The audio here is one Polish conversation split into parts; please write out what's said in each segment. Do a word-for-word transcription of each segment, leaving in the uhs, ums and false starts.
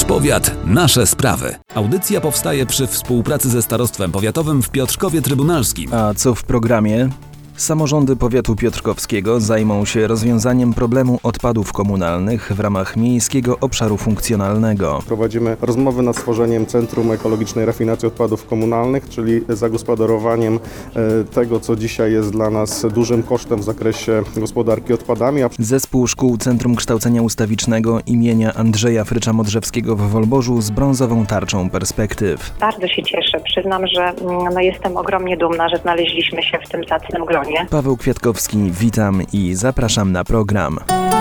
Powiat, nasze sprawy. Audycja powstaje przy współpracy ze Starostwem Powiatowym w Piotrkowie Trybunalskim. A co w programie? Samorządy powiatu piotrkowskiego zajmą się rozwiązaniem problemu odpadów komunalnych w ramach miejskiego obszaru funkcjonalnego. Prowadzimy rozmowy nad stworzeniem Centrum Ekologicznej Rafinacji Odpadów Komunalnych, czyli zagospodarowaniem tego, co dzisiaj jest dla nas dużym kosztem w zakresie gospodarki odpadami. Zespół Szkół Centrum Kształcenia Ustawicznego imienia Andrzeja Frycza-Modrzewskiego w Wolborzu z brązową tarczą perspektyw. Bardzo się cieszę. Przyznam, że no, jestem ogromnie dumna, że znaleźliśmy się w tym zacnym gronie. Paweł Kwiatkowski, witam i zapraszam na program.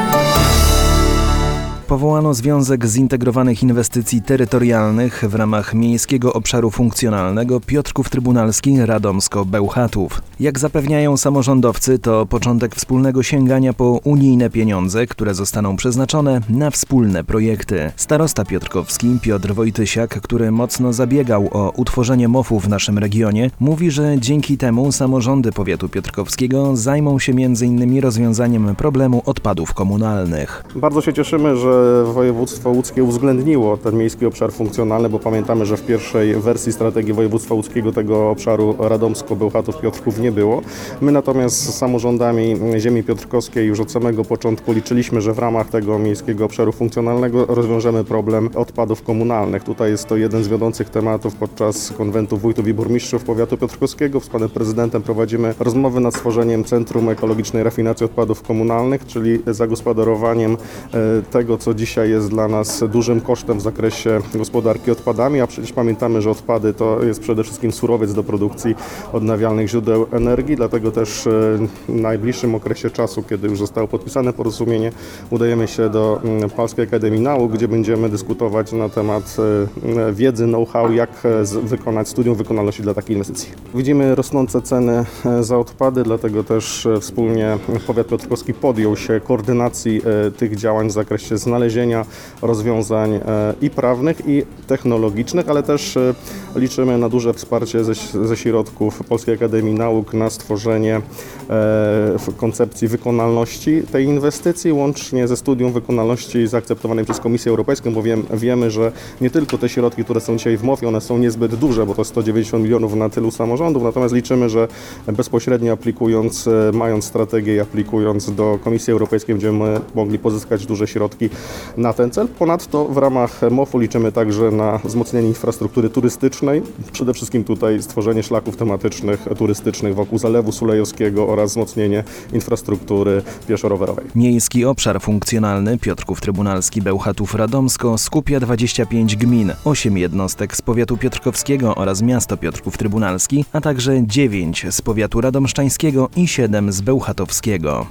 Powołano Związek Zintegrowanych Inwestycji Terytorialnych w ramach Miejskiego Obszaru Funkcjonalnego Piotrków Trybunalski Radomsko-Bełchatów. Jak zapewniają samorządowcy, to początek wspólnego sięgania po unijne pieniądze, które zostaną przeznaczone na wspólne projekty. Starosta piotrkowski Piotr Wojtysiak, który mocno zabiegał o utworzenie mofu w naszym regionie, mówi, że dzięki temu samorządy powiatu piotrkowskiego zajmą się między innymi rozwiązaniem problemu odpadów komunalnych. Bardzo się cieszymy, że województwo łódzkie uwzględniło ten miejski obszar funkcjonalny, bo pamiętamy, że w pierwszej wersji strategii województwa łódzkiego tego obszaru Radomsko-Bełchatów-Piotrków nie było. My natomiast z samorządami ziemi piotrkowskiej już od samego początku liczyliśmy, że w ramach tego miejskiego obszaru funkcjonalnego rozwiążemy problem odpadów komunalnych. Tutaj jest to jeden z wiodących tematów podczas konwentu wójtów i burmistrzów powiatu piotrkowskiego. Z panem prezydentem prowadzimy rozmowy nad stworzeniem Centrum Ekologicznej Rafinacji Odpadów Komunalnych, czyli zagospodarowaniem tego, co dzisiaj jest dla nas dużym kosztem w zakresie gospodarki odpadami, a przecież pamiętamy, że odpady to jest przede wszystkim surowiec do produkcji odnawialnych źródeł energii, dlatego też w najbliższym okresie czasu, kiedy już zostało podpisane porozumienie, udajemy się do Polskiej Akademii Nauk, gdzie będziemy dyskutować na temat wiedzy, know-how, jak wykonać studium wykonalności dla takiej inwestycji. Widzimy rosnące ceny za odpady, dlatego też wspólnie powiat piotrkowski podjął się koordynacji tych działań w zakresie znalezienia rozwiązań i prawnych, i technologicznych, ale też liczymy na duże wsparcie ze, ze środków Polskiej Akademii Nauk na stworzenie koncepcji wykonalności tej inwestycji, łącznie ze studium wykonalności zaakceptowanym przez Komisję Europejską, bo wiem, wiemy, że nie tylko te środki, które są dzisiaj w mowie, one są niezbyt duże, bo to sto dziewięćdziesiąt milionów na tylu samorządów, natomiast liczymy, że bezpośrednio aplikując, mając strategię i aplikując do Komisji Europejskiej, będziemy mogli pozyskać duże środki na ten cel. Ponadto w ramach mofu liczymy także na wzmocnienie infrastruktury turystycznej, przede wszystkim tutaj stworzenie szlaków tematycznych, turystycznych wokół Zalewu Sulejowskiego oraz wzmocnienie infrastruktury pieszo-rowerowej. Miejski obszar funkcjonalny Piotrków Trybunalski Bełchatów Radomsko skupia dwadzieścia pięć gmin, osiem jednostek z powiatu piotrkowskiego oraz miasto Piotrków Trybunalski, a także dziewięć z powiatu radomszczańskiego i siedem z bełchatowskiego.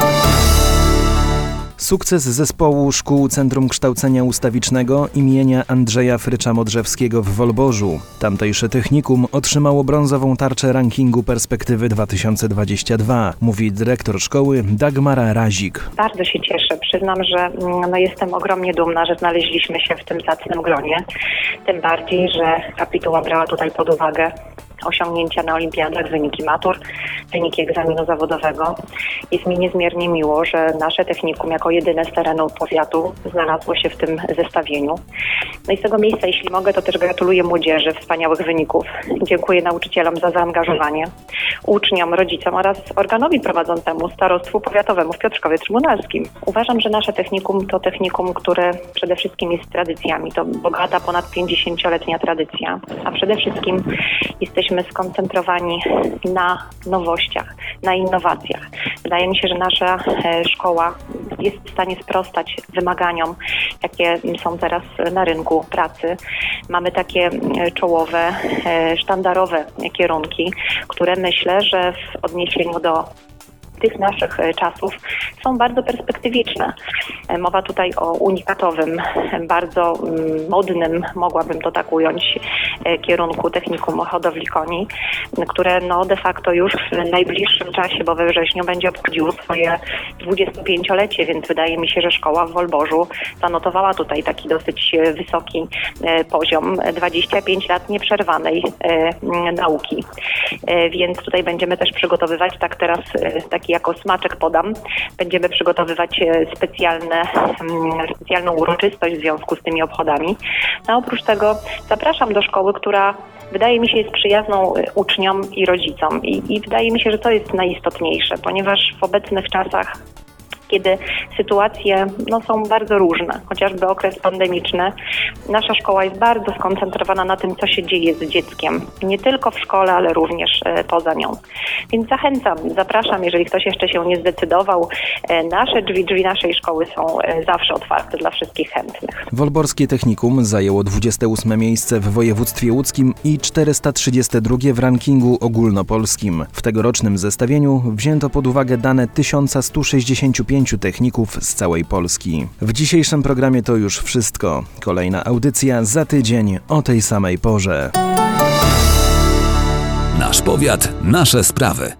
Sukces zespołu Szkół Centrum Kształcenia Ustawicznego imienia Andrzeja Frycza-Modrzewskiego w Wolborzu. Tamtejsze technikum otrzymało brązową tarczę rankingu Perspektywy dwa tysiące dwadzieścia dwa, mówi dyrektor szkoły Dagmara Razik. Bardzo się cieszę. Przyznam, że no, jestem ogromnie dumna, że znaleźliśmy się w tym zacnym gronie. Tym bardziej, że kapituła brała tutaj pod uwagę osiągnięcia na olimpiadach, wyniki matur, wyniki egzaminu zawodowego. Jest mi niezmiernie miło, że nasze technikum jako jedyne z terenu powiatu znalazło się w tym zestawieniu. No i z tego miejsca, jeśli mogę, to też gratuluję młodzieży wspaniałych wyników. Dziękuję nauczycielom za zaangażowanie, uczniom, rodzicom oraz organowi prowadzącemu Starostwu Powiatowemu w Piotrkowie Trybunalskim. Uważam, że nasze technikum to technikum, które przede wszystkim jest tradycjami. To bogata, ponad pięćdziesięcioletnia tradycja, a przede wszystkim jesteśmy skoncentrowani na nowościach, na innowacjach. Wydaje mi się, że nasza szkoła jest w stanie sprostać wymaganiom, jakie są teraz na rynku pracy. Mamy takie czołowe, sztandarowe kierunki, które myślę, że w odniesieniu do tych naszych czasów są bardzo perspektywiczne. Mowa tutaj o unikatowym, bardzo modnym, mogłabym to tak ująć, kierunku technikum hodowli koni, które no de facto już w najbliższym czasie, bo we wrześniu będzie obchodziło swoje dwudziestopięciolecie, więc wydaje mi się, że szkoła w Wolborzu zanotowała tutaj taki dosyć wysoki poziom, dwadzieścia pięć lat nieprzerwanej nauki. Więc tutaj będziemy też przygotowywać tak teraz taki taki jako smaczek podam. Będziemy przygotowywać specjalne, specjalną uroczystość w związku z tymi obchodami. A oprócz tego zapraszam do szkoły, która wydaje mi się jest przyjazną uczniom i rodzicom. I, i wydaje mi się, że to jest najistotniejsze, ponieważ w obecnych czasach, kiedy sytuacje no, są bardzo różne, chociażby okres pandemiczny, nasza szkoła jest bardzo skoncentrowana na tym, co się dzieje z dzieckiem. Nie tylko w szkole, ale również e, poza nią. Więc zachęcam, zapraszam, jeżeli ktoś jeszcze się nie zdecydował. E, nasze drzwi, drzwi naszej szkoły są e, zawsze otwarte dla wszystkich chętnych. Wolborskie Technikum zajęło dwudzieste ósme miejsce w województwie łódzkim i czterysta trzydzieste drugie w rankingu ogólnopolskim. W tegorocznym zestawieniu wzięto pod uwagę dane tysiąc sto sześćdziesiąt pięć techników z całej Polski. W dzisiejszym programie to już wszystko. Kolejna audycja za tydzień o tej samej porze. Nasz powiat, nasze sprawy.